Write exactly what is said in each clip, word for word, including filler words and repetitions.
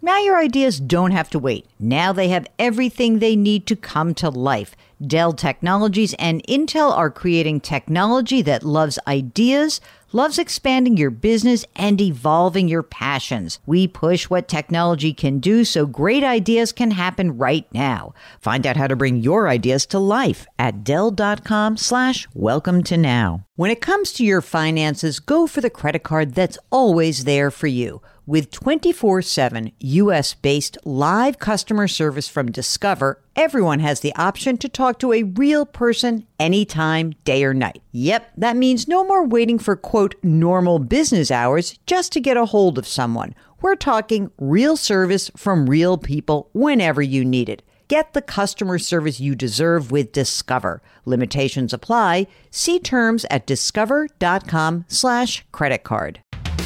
Now your ideas don't have to wait. Now they have everything they need to come to life. Dell Technologies and Intel are creating technology that loves ideas, loves expanding your business, and evolving your passions. We push what technology can do so great ideas can happen right now. Find out how to bring your ideas to life at Dell.com slash welcome to now. When it comes to your finances, go for the credit card that's always there for you. With twenty-four seven U S-based live customer service from Discover, everyone has the option to talk to a real person anytime, day or night. Yep, that means no more waiting for, quote, normal business hours just to get a hold of someone. We're talking real service from real people whenever you need it. Get the customer service you deserve with Discover. Limitations apply. See terms at discover.com slash credit card.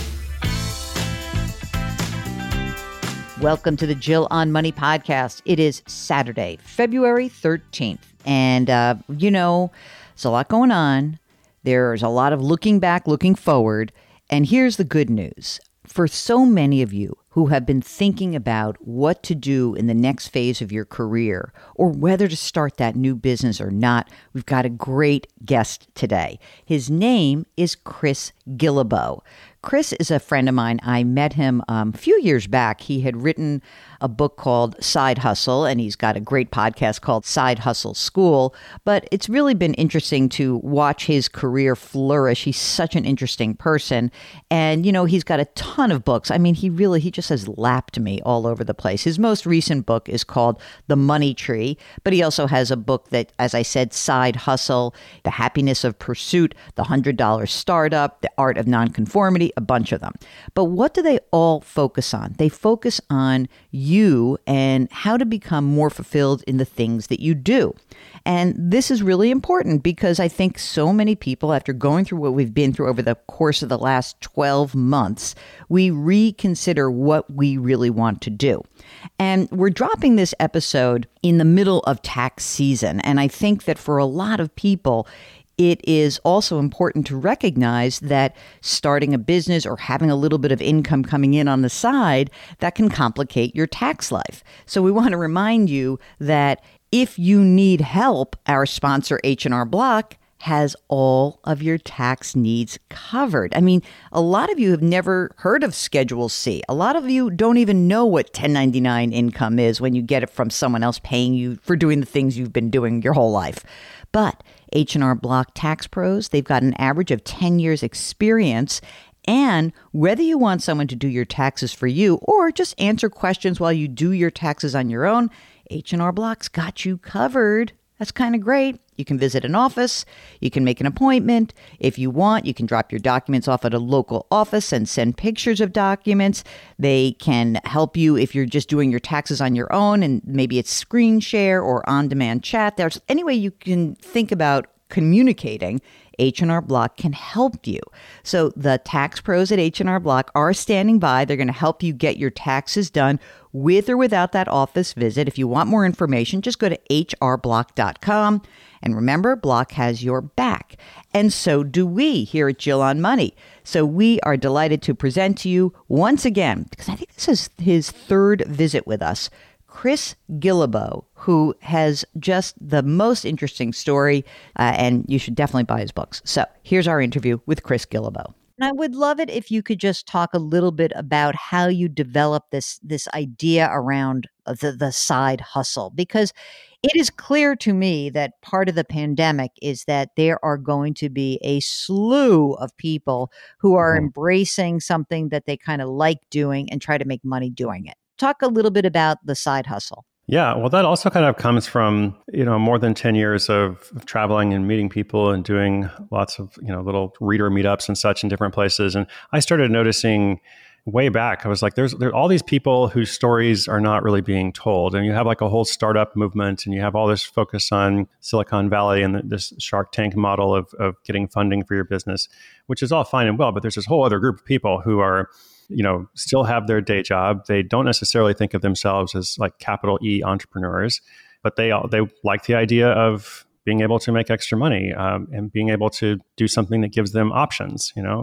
Welcome to the Jill on Money podcast. It is Saturday, February thirteenth. And, uh, you know, there's a lot going on. There's a lot of looking back, looking forward. And here's the good news. For so many of you who have been thinking about what to do in the next phase of your career or whether to start that new business or not, we've got a great guest today. His name is Chris Guillebeau. Chris is a friend of mine. I met him um, a few years back. He had written a book called Side Hustle, and he's got a great podcast called Side Hustle School. But it's really been interesting to watch his career flourish. He's such an interesting person. And, you know, he's got a ton of books. I mean, he really, he just has lapped me all over the place. His most recent book is called The Money Tree, but he also has a book that, as I said, Side Hustle, The Happiness of Pursuit, The one hundred dollar Startup, The Art of Nonconformity, a bunch of them. But what do they all focus on? They focus on you and how to become more fulfilled in the things that you do. And this is really important because I think so many people, after going through what we've been through over the course of the last twelve months, we reconsider what we really want to do. And we're dropping this episode in the middle of tax season. And I think that for a lot of people, it is also important to recognize that starting a business or having a little bit of income coming in on the side, that can complicate your tax life. So we want to remind you that if you need help, our sponsor H and R Block has all of your tax needs covered. I mean, a lot of you have never heard of Schedule C. A lot of you don't even know what ten ninety-nine income is when you get it from someone else paying you for doing the things you've been doing your whole life. But H and R Block Tax Pros, they've got an average of ten years experience. And whether you want someone to do your taxes for you or just answer questions while you do your taxes on your own, H and R Block's got you covered. That's kind of great. You can visit an office. You can make an appointment. If you want, you can drop your documents off at a local office and send pictures of documents. They can help you if you're just doing your taxes on your own, and maybe it's screen share or on-demand chat. There's any way you can think about communicating. H and R Block can help you. So the tax pros at H and R Block are standing by. They're going to help you get your taxes done with or without that office visit. If you want more information, just go to H R block dot com. And remember, Block has your back. And so do we here at Jill on Money. So we are delighted to present to you once again, because I think this is his third visit with us, Chris Guillebeau, who has just the most interesting story, uh, and you should definitely buy his books. So here's our interview with Chris Guillebeau. And I would love it if you could just talk a little bit about how you developed this this idea around the, the side hustle, because it is clear to me that part of the pandemic is that there are going to be a slew of people who are mm-hmm. embracing something that they kind of like doing and try to make money doing it. Talk a little bit about the side hustle. Yeah, well, that also kind of comes from, you know, more than ten years of, of traveling and meeting people and doing lots of, you know, little reader meetups and such in different places. And I started noticing way back, I was like, there's there are all these people whose stories are not really being told. And you have like a whole startup movement and you have all this focus on Silicon Valley and the, this Shark Tank model of, of getting funding for your business, which is all fine and well. But there's this whole other group of people who are, you know, still have their day job. They don't necessarily think of themselves as like capital E entrepreneurs, but they all, they like the idea of being able to make extra money um, and being able to do something that gives them options, you know.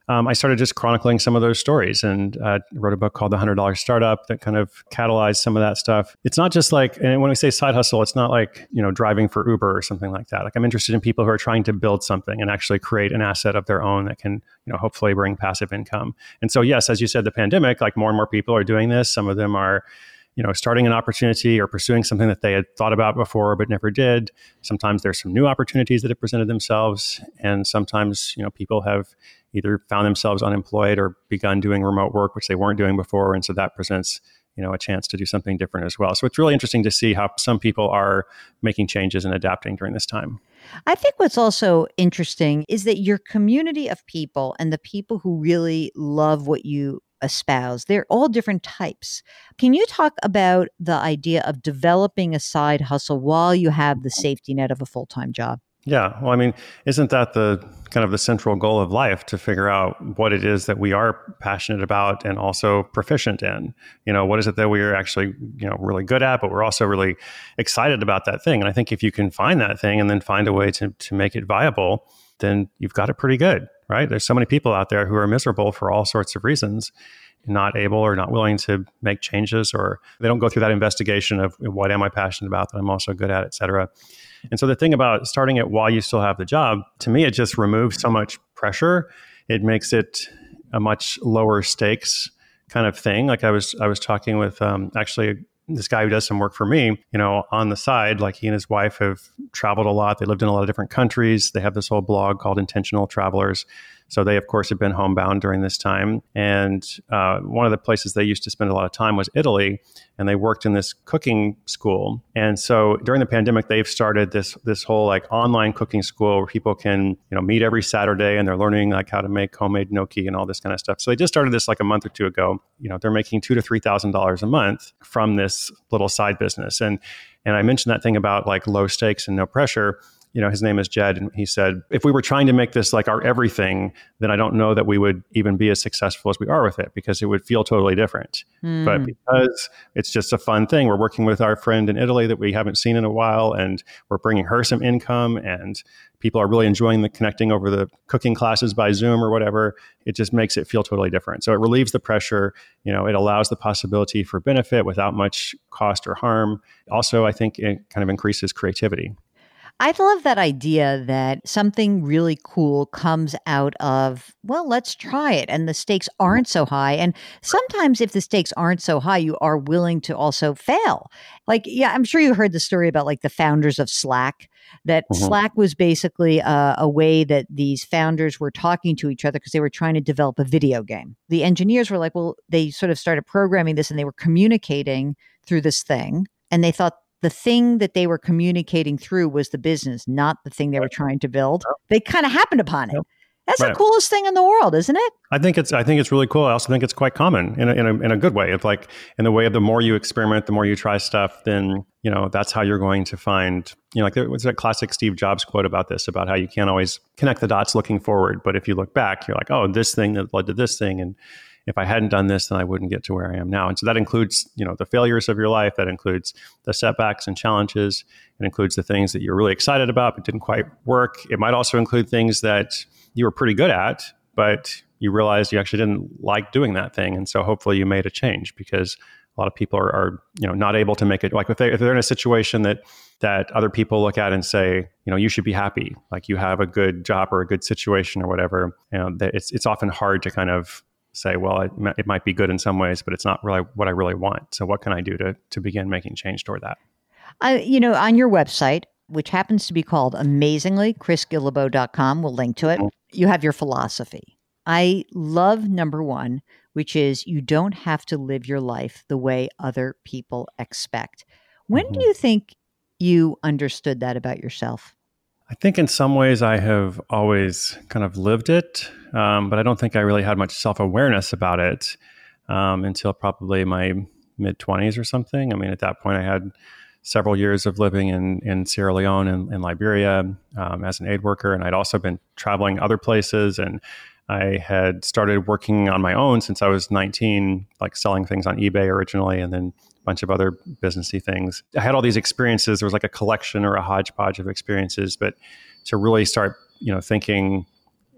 um, I started just chronicling some of those stories and uh, wrote a book called The one hundred dollar Startup that kind of catalyzed some of that stuff. It's not just like, and when we say side hustle, it's not like, you know, driving for Uber or something like that. Like I'm interested in people who are trying to build something and actually create an asset of their own that can, you know, hopefully bring passive income. And so, yes, as you said, the pandemic, like more and more people are doing this. Some of them are, you know, starting an opportunity or pursuing something that they had thought about before but never did. Sometimes there's some new opportunities that have presented themselves. And sometimes, you know, people have either found themselves unemployed or begun doing remote work, which they weren't doing before. And so that presents, you know, a chance to do something different as well. So it's really interesting to see how some people are making changes and adapting during this time. I think what's also interesting is that your community of people and the people who really love what you espouse, they're all different types. Can you talk about the idea of developing a side hustle while you have the safety net of a full-time job? Yeah. Well, I mean, isn't that the kind of the central goal of life, to figure out what it is that we are passionate about and also proficient in? You know, what is it that we are actually, you know, really good at, but we're also really excited about that thing. And I think if you can find that thing and then find a way to to make it viable, then you've got it pretty good, right? There's so many people out there who are miserable for all sorts of reasons, not able or not willing to make changes, or they don't go through that investigation of what am I passionate about that I'm also good at, et cetera. And so the thing about starting it while you still have the job, to me, it just removes so much pressure. It makes it a much lower stakes kind of thing. Like I was, I was talking with um, actually this guy who does some work for me, you know, on the side. Like he and his wife have traveled a lot. They lived in a lot of different countries. They have this whole blog called Intentional Travelers. So they, of course, have been homebound during this time. And uh, one of the places they used to spend a lot of time was Italy, and they worked in this cooking school. And so during the pandemic, they've started this this whole like online cooking school where people can, you know, meet every Saturday, and they're learning like how to make homemade gnocchi and all this kind of stuff. So they just started this like a month or two ago. You know, they're making two to three thousand dollars a month from this little side business. And and I mentioned that thing about like low stakes and no pressure. You know, his name is Jed, and he said, if we were trying to make this like our everything, then I don't know that we would even be as successful as we are with it, because it would feel totally different. Mm. But because it's just a fun thing, we're working with our friend in Italy that we haven't seen in a while, and we're bringing her some income, and people are really enjoying the connecting over the cooking classes by Zoom or whatever. It just makes it feel totally different. So it relieves the pressure. You know, it allows the possibility for benefit without much cost or harm. Also, I think it kind of increases creativity. I love that idea that something really cool comes out of, well, let's try it. And the stakes aren't so high. And sometimes if the stakes aren't so high, you are willing to also fail. Like, yeah, I'm sure you heard the story about like the founders of Slack, that mm-hmm. Slack was basically a, a way that these founders were talking to each other because they were trying to develop a video game. The engineers were like, well, they sort of started programming this and they were communicating through this thing. And they thought, the thing that they were communicating through was the business, not the thing they were trying to build. Yep. They kind of happened upon it. Yep. That's right. The coolest thing in the world, isn't it? I think it's I think it's really cool. I also think it's quite common in a, in a, in a good way. It's like in the way of the more you experiment, the more you try stuff, then, you know, that's how you're going to find, you know, like there was that classic Steve Jobs quote about this, about how you can't always connect the dots looking forward. But if you look back, you're like, oh, this thing that led to this thing. And if I hadn't done this, then I wouldn't get to where I am now. And so that includes, you know, the failures of your life. That includes the setbacks and challenges. It includes the things that you're really excited about but didn't quite work. It might also include things that you were pretty good at, but you realized you actually didn't like doing that thing. And so hopefully you made a change, because a lot of people are, are you know, not able to make it. Like if, they, if they're in a situation that that other people look at and say, you know, you should be happy, like you have a good job or a good situation or whatever, you know, that it's it's often hard to kind of say, well, it, it might be good in some ways, but it's not really what I really want. So what can I do to to begin making change toward that? Uh, you know, on your website, which happens to be called amazingly chris guillebeau dot com, we'll link to it, mm-hmm. you have your philosophy. I love number one, which is you don't have to live your life the way other people expect. When mm-hmm. do you think you understood that about yourself? I think in some ways I have always kind of lived it, um, but I don't think I really had much self-awareness about it um, until probably my mid-twenties or something. I mean, at that point, I had several years of living in, in Sierra Leone and, and Liberia um, as an aid worker, and I'd also been traveling other places, and I had started working on my own since I was nineteen, like selling things on eBay originally, and then a bunch of other businessy things. I had all these experiences. There was like a collection or a hodgepodge of experiences, but to really start, you know, thinking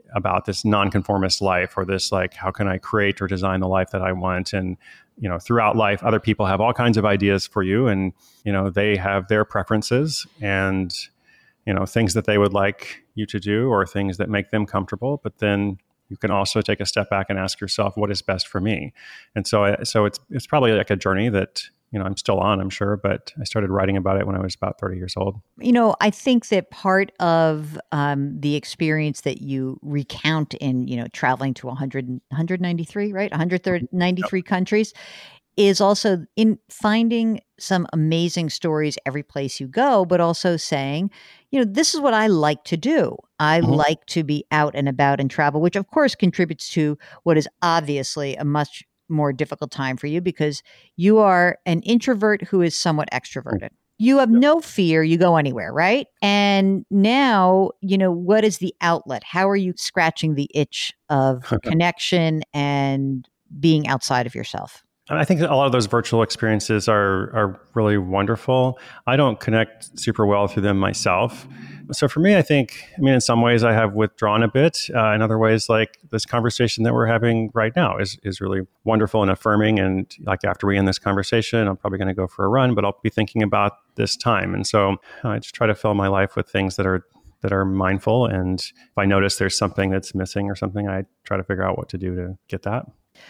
about this nonconformist life, or this like, how can I create or design the life that I want? And, you know, throughout life, other people have all kinds of ideas for you, and, you know, they have their preferences and, you know, things that they would like you to do or things that make them comfortable. But then you can also take a step back and ask yourself, what is best for me? And so, I, so it's, it's probably like a journey that, you know, I'm still on, I'm sure, but I started writing about it when I was about thirty years old. You know, I think that part of um, the experience that you recount in, you know, traveling to one hundred, one hundred ninety-three, right? one hundred ninety-three yep. countries is also in finding some amazing stories every place you go, but also saying, you know, this is what I like to do. I mm-hmm. like to be out and about and travel, which of course contributes to what is obviously a much more difficult time for you because you are an introvert who is somewhat extroverted. You have no fear. You go anywhere, right? And now, you know, what is the outlet? How are you scratching the itch of connection and being outside of yourself? I think a lot of those virtual experiences are are really wonderful. I don't connect super well through them myself. So for me, I think, I mean, in some ways I have withdrawn a bit. Uh, in other ways, like this conversation that we're having right now is is really wonderful and affirming. And like after we end this conversation, I'm probably going to go for a run, but I'll be thinking about this time. And so I just try to fill my life with things that are that are mindful. And if I notice there's something that's missing or something, I try to figure out what to do to get that.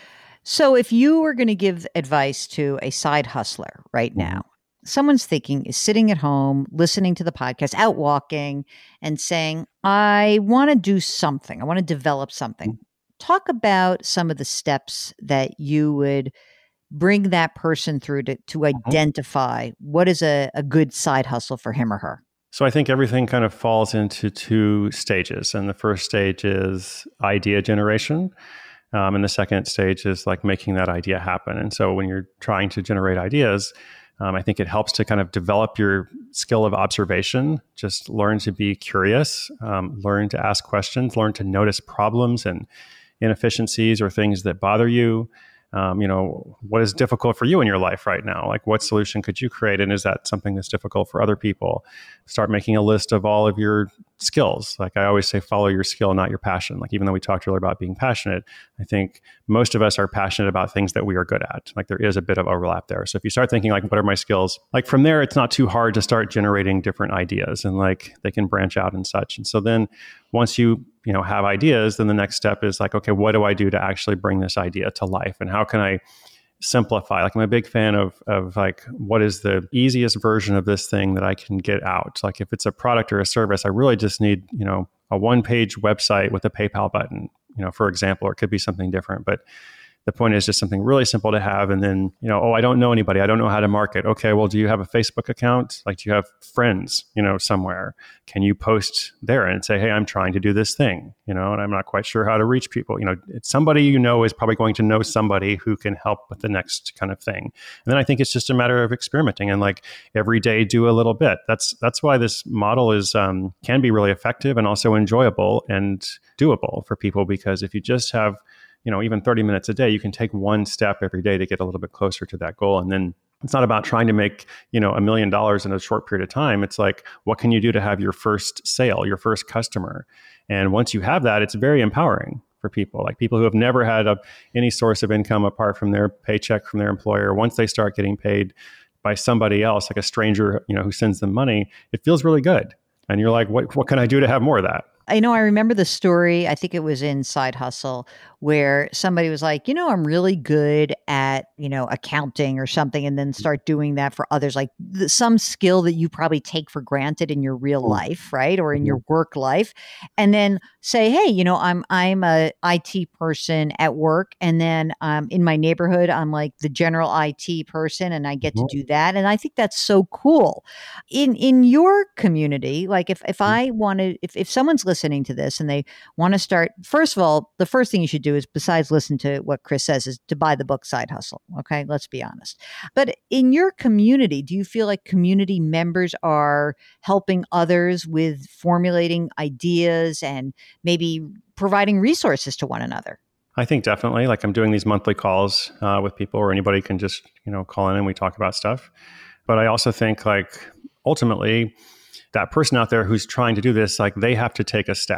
So if you were going to give advice to a side hustler right now, someone's thinking is sitting at home, listening to the podcast, out walking and saying, I want to do something. I want to develop something. Talk about some of the steps that you would bring that person through to, to identify what is a, a good side hustle for him or her. So I think everything kind of falls into two stages. And the first stage is idea generation. Um, and the second stage is like making that idea happen. And so when you're trying to generate ideas, um, I think it helps to kind of develop your skill of observation, just learn to be curious, um, learn to ask questions, learn to notice problems and inefficiencies or things that bother you. Um, you know, what is difficult for you in your life right now? Like what solution could you create? And is that something that's difficult for other people? Start making a list of all of your skills. Like I always say, follow your skill, not your passion. Like even though we talked earlier about being passionate, I think most of us are passionate about things that we are good at. Like there is a bit of overlap there. So if you start thinking like, what are my skills? Like from there, it's not too hard to start generating different ideas and like they can branch out and such. And so then once you you know, have ideas, then the next step is like, okay, what do I do to actually bring this idea to life? And how can I simplify? Like I'm a big fan of, of like, what is the easiest version of this thing that I can get out? Like if it's a product or a service, I really just need, you know, a one page website with a PayPal button, you know, for example, or it could be something different, but the point is just something really simple to have. And then, you know, oh, I don't know anybody. I don't know how to market. Okay, well, do you have a Facebook account? Like, do you have friends, you know, somewhere? Can you post there and say, hey, I'm trying to do this thing, you know, and I'm not quite sure how to reach people. You know, it's somebody you know is probably going to know somebody who can help with the next kind of thing. And then I think it's just a matter of experimenting and like every day do a little bit. That's that's why this model is um, can be really effective and also enjoyable and doable for people, because if you just have you know, even thirty minutes a day, you can take one step every day to get a little bit closer to that goal. And then it's not about trying to make, you know, a million dollars in a short period of time. It's like, what can you do to have your first sale, your first customer? And once you have that, it's very empowering for people, like people who have never had a, any source of income apart from their paycheck from their employer. Once they start getting paid by somebody else, like a stranger, you know, who sends them money, it feels really good. And you're like, what, what can I do to have more of that? I know I remember the story, I think it was in Side Hustle, where somebody was like, you know, I'm really good at, you know, accounting or something, and then start doing that for others, like th- some skill that you probably take for granted in your real life, right? Or in your work life. And then say, hey, you know, I'm I'm a I T person at work, and then um, in my neighborhood, I'm like the general I T person, and I get to do that. And I think that's so cool. In in your community, like if if I wanted, if if someone's listening listening to this and they want to start, first of all, the first thing you should do is, besides listen to what Chris says, is to buy the book Side Hustle. Okay, let's be honest. But in your community, do you feel like community members are helping others with formulating ideas and maybe providing resources to one another? I think definitely. Like I'm doing these monthly calls uh, with people, or anybody can just, you know, call in and we talk about stuff. But I also think like ultimately, that person out there who's trying to do this, like they have to take a step.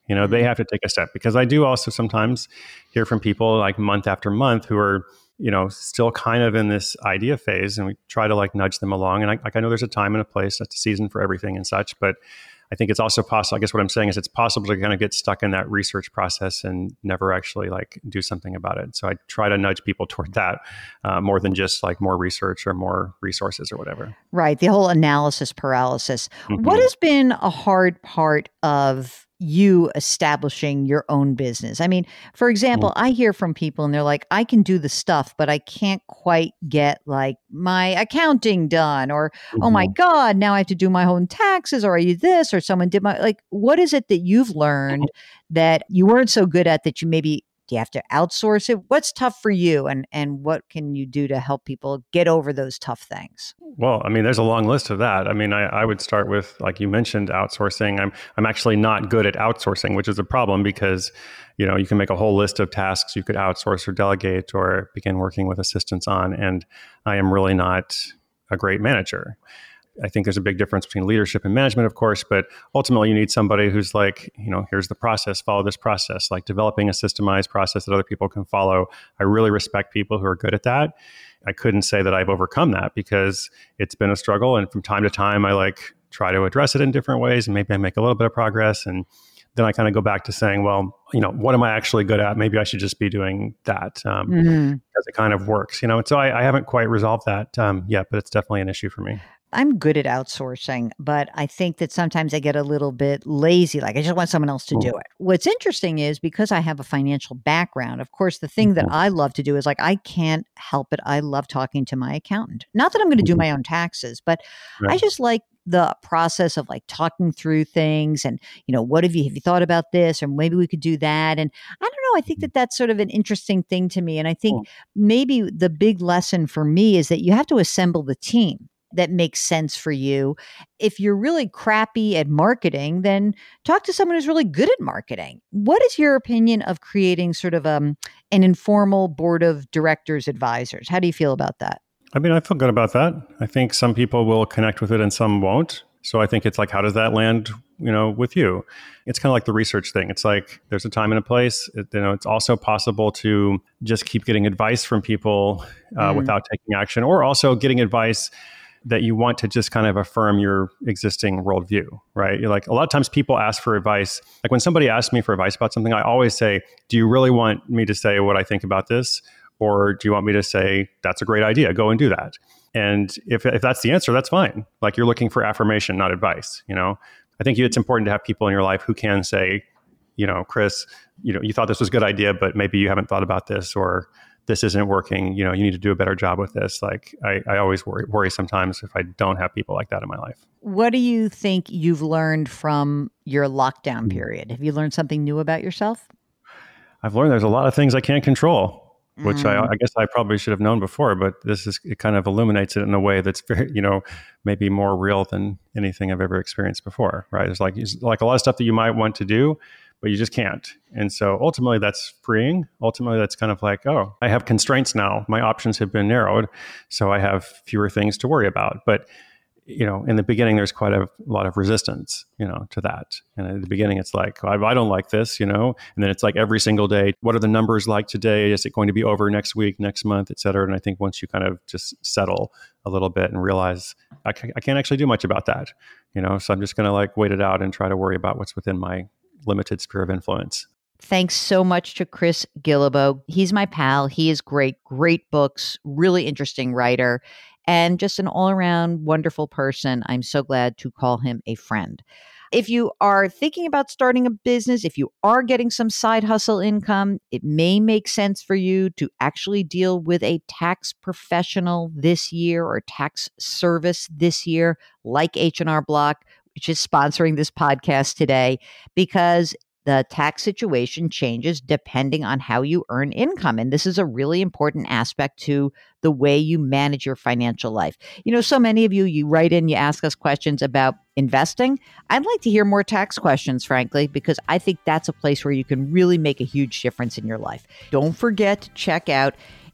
You know, they have to take a step, because I do also sometimes hear from people like month after month who are, you know, still kind of in this idea phase, and we try to like nudge them along. And I, like, I know there's a time and a place, that's a season for everything and such, but I think it's also possible, I guess what I'm saying is it's possible to kind of get stuck in that research process and never actually like do something about it. So I try to nudge people toward that uh, more than just like more research or more resources or whatever. Right. The whole analysis paralysis. Mm-hmm. What has been a hard part of you establishing your own business? I mean, for example, mm-hmm. I hear from people and they're like, I can do the stuff, but I can't quite get like my accounting done, or, mm-hmm. oh my God, now I have to do my own taxes, or I do this, or someone did my, like, what is it that you've learned mm-hmm. that you weren't so good at that you maybe, do you have to outsource it? What's tough for you, and and what can you do to help people get over those tough things? Well, I mean, there's a long list of that. I mean, I, I would start with, like you mentioned, outsourcing. I'm I'm actually not good at outsourcing, which is a problem, because, you know, you can make a whole list of tasks you could outsource or delegate or begin working with assistants on, and I am really not a great manager. I think there's a big difference between leadership and management, of course, but ultimately you need somebody who's like, you know, here's the process, follow this process, like developing a systemized process that other people can follow. I really respect people who are good at that. I couldn't say that I've overcome that, because it's been a struggle. And from time to time, I like try to address it in different ways, and maybe I make a little bit of progress. And then I kind of go back to saying, well, you know, what am I actually good at? Maybe I should just be doing that um, mm-hmm. because it kind of works, you know? And so I, I haven't quite resolved that um, yet, but it's definitely an issue for me. I'm good at outsourcing, but I think that sometimes I get a little bit lazy. Like, I just want someone else to do it. What's interesting is, because I have a financial background, of course, the thing that I love to do is, like, I can't help it. I love talking to my accountant. Not that I'm going to do my own taxes, but right. I just like the process of like talking through things and, you know, what have you, have you thought about this? Or maybe we could do that. And I don't know, I think that that's sort of an interesting thing to me. And I think maybe the big lesson for me is that you have to assemble the team that makes sense for you. If you're really crappy at marketing, then talk to someone who's really good at marketing. What is your opinion of creating sort of um, an informal board of directors advisors? How do you feel about that? I mean, I feel good about that. I think some people will connect with it and some won't. So I think it's like, how does that land, you know, with you? It's kind of like the research thing. It's like, there's a time and a place. It, you know, it's also possible to just keep getting advice from people uh, mm. without taking action, or also getting advice that you want to just kind of affirm your existing worldview, right? You're like, a lot of times people ask for advice. Like when somebody asks me for advice about something, I always say, do you really want me to say what I think about this? Or do you want me to say, that's a great idea, go and do that? And if if that's the answer, that's fine. Like, you're looking for affirmation, not advice, you know? I think it's important to have people in your life who can say, you know, Chris, you know, you thought this was a good idea, but maybe you haven't thought about this, or this isn't working, you know, you need to do a better job with this. Like, I, I always worry, worry sometimes if I don't have people like that in my life. What do you think you've learned from your lockdown period? Have you learned something new about yourself? I've learned there's a lot of things I can't control, which mm. I, I guess I probably should have known before, but this is, it kind of illuminates it in a way that's very, you know, maybe more real than anything I've ever experienced before, right? It's like, it's like a lot of stuff that you might want to do, but you just can't. And so ultimately that's freeing. Ultimately that's kind of like, oh, I have constraints now. My options have been narrowed. So I have fewer things to worry about. But, you know, in the beginning, there's quite a lot of resistance, you know, to that. And at the beginning, it's like, I, I don't like this, you know, and then it's like every single day, what are the numbers like today? Is it going to be over next week, next month, et cetera? And I think once you kind of just settle a little bit and realize I, c- I can't actually do much about that, you know, so I'm just going to like wait it out and try to worry about what's within my limited sphere of influence. Thanks so much to Chris Guillebeau. He's my pal. He is great, great books, really interesting writer, and just an all-around wonderful person. I'm so glad to call him a friend. If you are thinking about starting a business, if you are getting some side hustle income, it may make sense for you to actually deal with a tax professional this year, or tax service this year, like H and R Block, which is sponsoring this podcast today, because the tax situation changes depending on how you earn income. And this is a really important aspect to the way you manage your financial life. You know, so many of you, you write in, you ask us questions about investing. I'd like to hear more tax questions, frankly, because I think that's a place where you can really make a huge difference in your life. Don't forget to check out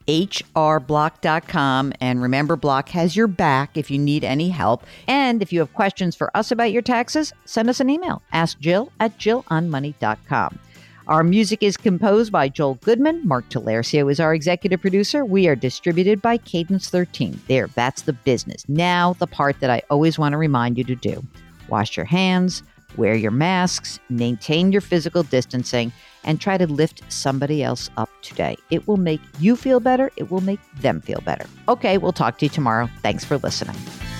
H R block dot com. And remember, Block has your back if you need any help. And if you have questions for us about your taxes, send us an email. Ask Jill at jill on money dot com. Our music is composed by Joel Goodman. Mark Talercio is our executive producer. We are distributed by Cadence thirteen. There, that's the business. Now, the part that I always want to remind you to do. Wash your hands, wear your masks, maintain your physical distancing, and try to lift somebody else up today. It will make you feel better. It will make them feel better. Okay, we'll talk to you tomorrow. Thanks for listening.